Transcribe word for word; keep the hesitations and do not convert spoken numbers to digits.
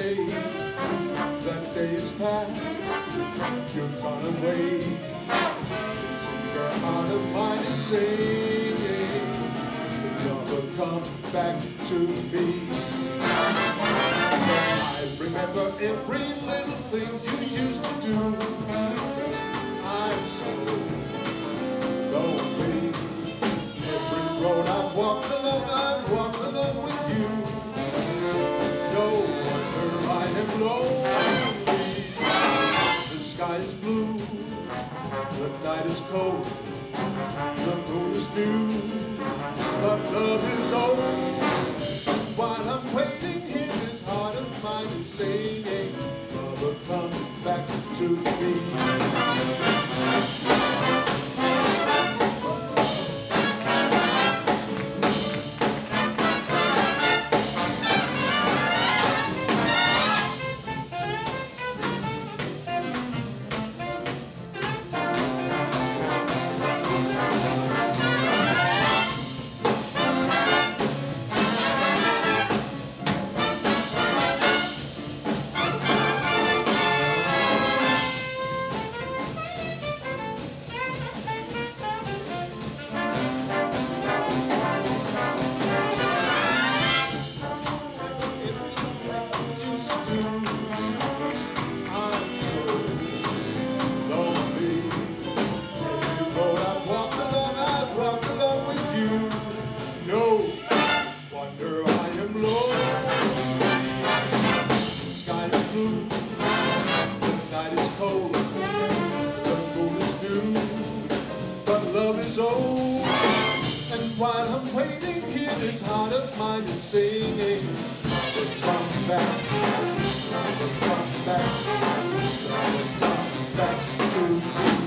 say that day is past, you've gone away. Sing your heart of mine is singing, love will come back to me. I remember every little thing you used to do. I'm so lonely. Every road I've walked alone, I've walked alone with you. No wonder I am lonely. The sky is blue, the night is cold, the moon is new, but love is old. While I'm waiting here, this heart of mine is singing, love will come back to me. Love is old, and while I'm waiting here, this heart of mine is singing, love will come back, love will come back, love will come back to me.